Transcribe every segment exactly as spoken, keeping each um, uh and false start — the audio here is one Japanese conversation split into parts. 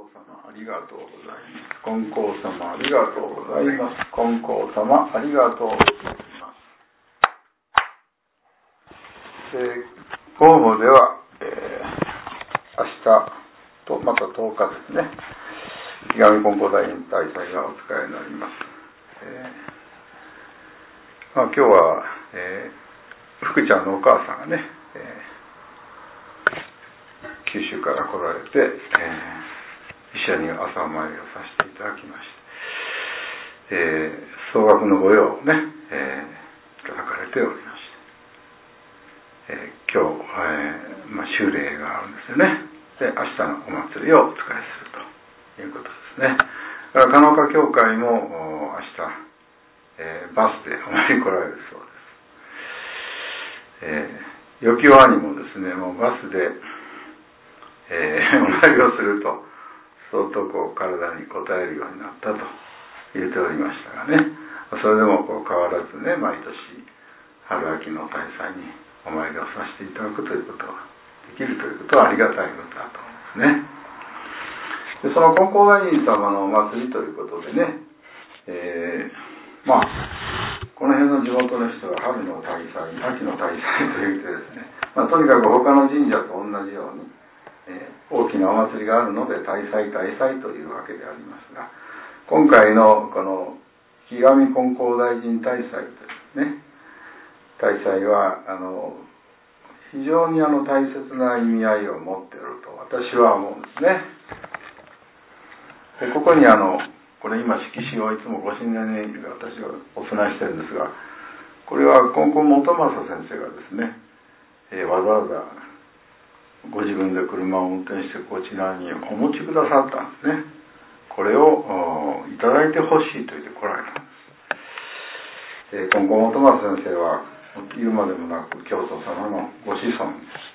様ありがとうございます。金光様ありがとうございます。金光様ありがとうございます。えー、ホームでは、えー、明日とまたとおかですね、ひがみ金光大臣大祭がお使いになります。えーまあ、今日は、えー、福ちゃんのお母さんがね、えー、九州から来られて、えー一緒に朝参りをさせていただきまして、えー、総額の御用をね、えー、いただかれておりまして、えー、今日、えーまあ、修礼があるんですよね。で、明日のお祭りをお使いするということですね。だから加納家教会も明日、えー、バスでお参り来られるそうです。えー、余興兄もですね、もうバスで、えー、お参りをすると相当こう体に応えるようになったと言っておりましたがね、それでもこう変わらずね、毎年春秋の大祭にお参りをさせていただくということができるということはありがたいことだと思いますね。で、その金光大臣様のお祭りということでね、えー、まあこの辺の地元の人は春の大祭、秋の大祭と言ってですね、まあ、とにかく他の神社と同じように大きなお祭りがあるので大祭大祭というわけでありますが、今回のこのひがみ金光大臣大祭というね、大祭はあの非常にあの大切な意味合いを持っていると私は思うんですね。で、ここにあのこれ今色紙をいつもご神年に私はお供えしてるんですが、これは金光元正先生がですね、えー、わざわざご自分で車を運転してこちらにお持ちくださったんですね。これをいただいてほしいと言って来られたんです。えー、金光元正先生は言うまでもなく教祖様のご子孫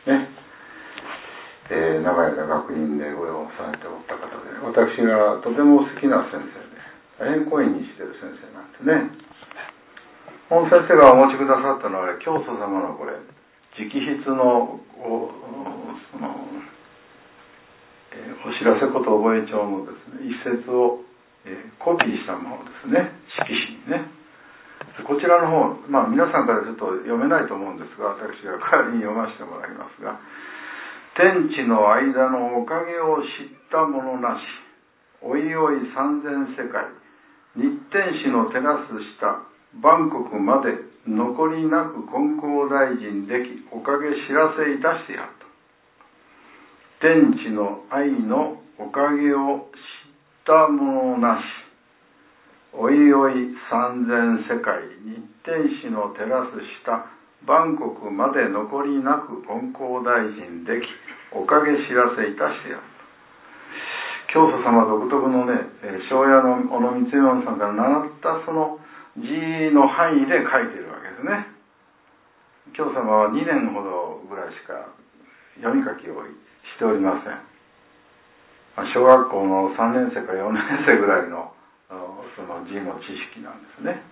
ですね、えー、長い間学院でご用されておった方で、私がとても好きな先生で大変懇意にしている先生なんですね。この先生がお持ちくださったのは教祖様のこれ直筆の お, その、えー、お知らせこと覚え帳のですね、一節を、えー、コピーしたものですね、色紙にね。こちらの方、まあ皆さんからちょっと読めないと思うんですが、私が代わりに読ませてもらいますが、天地の間のおかげを知ったものなし、おいおい三千世界、日天使の照らす下、万国まで残りなく金光大臣できおかげ知らせいたしてやると。天地の愛のおかげを知ったものなし、おいおい三千世界、日天使の照らす下、万国まで残りなく金光大臣できおかげ知らせいたしてやると。教祖様独特のね、庄屋の小野光右衛門さんから習ったその字の範囲で書いているわけですね。教祖様はにねんほどぐらいしか読み書きをしておりません。小学校のさんねん生かよねん生ぐらいのその字の知識なんですね。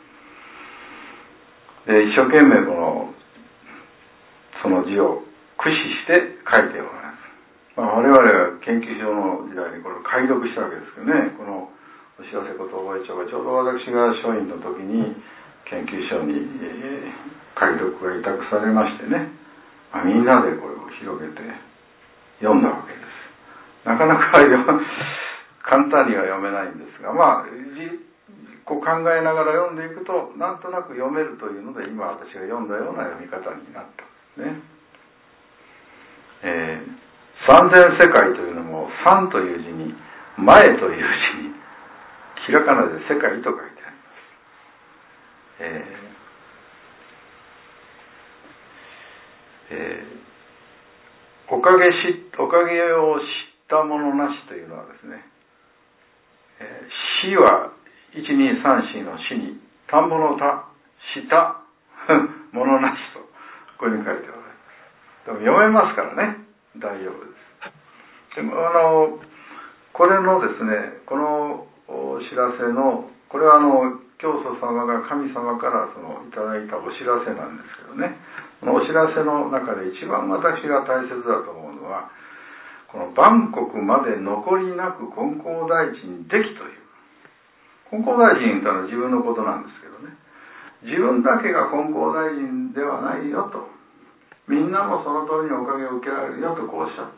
で、一生懸命このその字を駆使して書いておられます。まあ、我々は研究所の時代にこれを解読したわけですけどね、このお知らせこと覚え帳がちょうど私が書院の時に研究所に、えー、解読が委託されましてね、まあ、みんなでこれを広げて読んだわけです。なかなか簡単には読めないんですが、まあこう考えながら読んでいくとなんとなく読めるというので、今私が読んだような読み方になったんですね。えー、三千世界というのも三という字に前という字にひらがなで世界と書いてあります。えーえー、おかげし、おかげを知ったものなしというのはですね、えー、死はいちにさんしの死に、田んぼの田、したものなしと、こういうふうに書いてあります。でも読めますからね、大丈夫です。でもあの、これのですね、このお知らせの、これはあの教祖様が神様からそのいただいたお知らせなんですけどね、このお知らせの中で一番私が大切だと思うのは、 この万国まで残りなく金光大臣できという。金光大臣というのは自分のことなんですけどね。自分だけが金光大臣ではないよと。みんなもその通りにおかげを受けられるよとこうおっしゃった。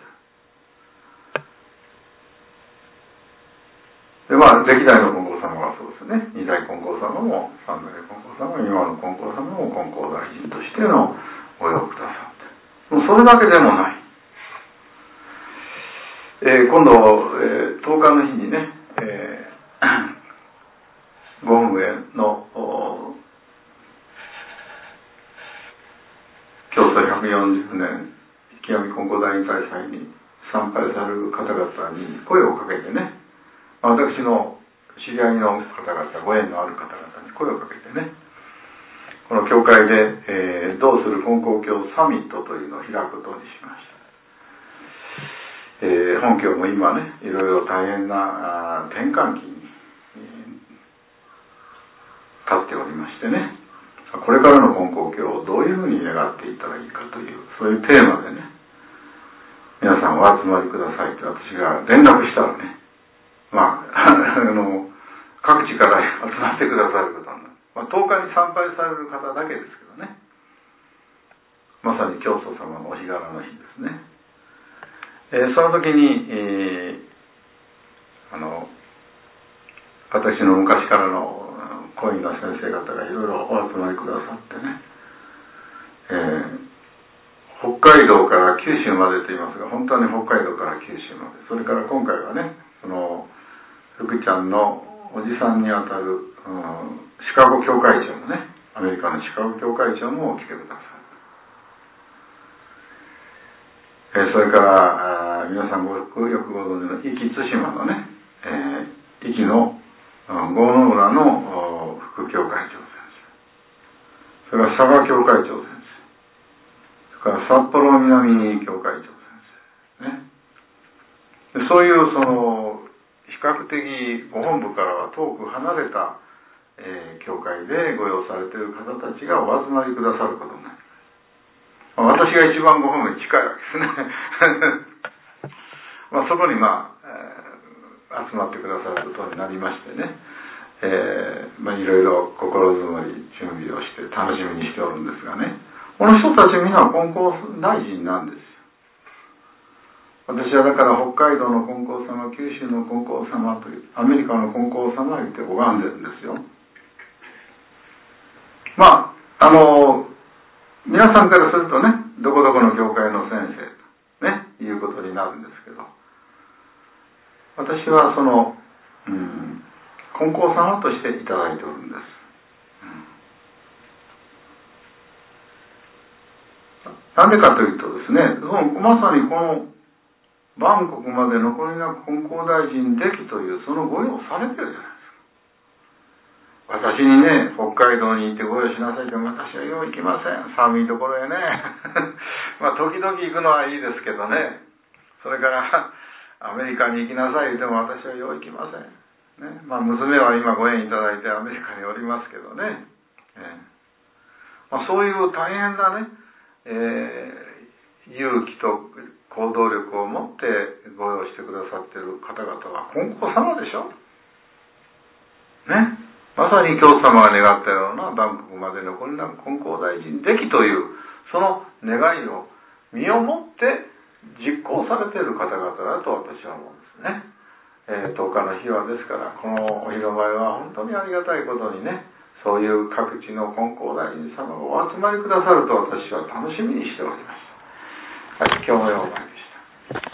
で、まあ、歴代の金光様がそうですね。二代金光様も、三代金光様も、今の金光様も金光大臣としてのご用くださって。もうそれだけでもない。えー、今度、えー、とおかの日にね、えー、ご本上の教祖ひゃくよんじゅうねん極み金光大臣大祭に参拝される方々に声をかけてね、私の知り合いの方々、ご縁のある方々に声をかけてね、この教会で、えー、どうする金光教サミットというのを開くことにしました。えー、本教も今ね、いろいろ大変な転換期に、えー、立っておりましてね、これからの金光教をどういうふうに願っていったらいいかという、そういうテーマでね、皆さんお集まりくださいと私が連絡したらね、まあ、あの、各地から集まってくださることになる。まあ、とおかに参拝される方だけですけどね。まさに教祖様のお日柄の日ですね。えー、その時に、えー、あの、私の昔からの講義の先生方がいろいろお集まりくださってね、えー、北海道から九州までと言いますが、本当に北海道から九州まで、それから今回はね、その、福ちゃんのおじさんにあたる、うん、シカゴ教会長もね、アメリカのシカゴ教会長も来てください。えー、それから皆さんごよくご存知の壱岐対馬のね、えー、壱岐の郷野村の副教会長先生、それから佐賀教会長先生、それから札幌南教会長先生ね、そういうその比較的ご本部からは遠く離れた、えー、教会でご用されている方たちがお集まりくださることになります。まあ、私が一番ご本部に近いわけですね。まあそこにまあ、えー、集まってくださることになりましてね、えー、まあいろいろ心づもり準備をして楽しみにしておるんですがね、この人たちみんな金光大臣なんです。私はだから北海道の金光様、九州の金光様という、アメリカの金光様言って拝んでるんですよ。まあ、あの、皆さんからするとね、どこどこの教会の先生とね、いうことになるんですけど、私はその、うん、金光様としていただいておるんです。うん、なんでかというとですね、そのまさにこの万国まで残りなく金光大臣できというそのご用されてるじゃないですか。私にね、北海道に行ってご用しなさいって、私はよう行きません。寒いところへね。まあ時々行くのはいいですけどね。それからアメリカに行きなさい言っても私はよう行きません。ね、まあ娘は今ご縁いただいてアメリカにおりますけどね。えーまあ、そういう大変なね、えー、勇気と行動力を持ってご用してくださっている方々は金光様でしょね。まさに教祖様が願ったような万国まで残りなく金光大臣できというその願いを身をもって実行されている方々だと私は思うんですね。えー、とおかの日はですから、このお披露前は本当にありがたいことにね、そういう各地の金光大臣様がお集まりくださると私は楽しみにしております。はい、今日のような